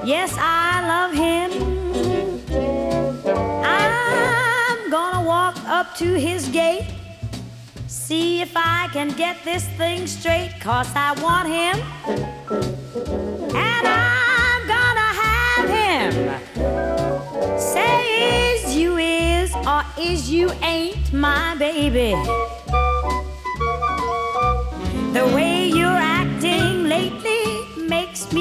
Yes, I love him. I'm gonna walk up to his gate, see if I can get this thing straight, 'cause I want him. And I'm gonna have him. Say is you is or is you ain't my baby. The way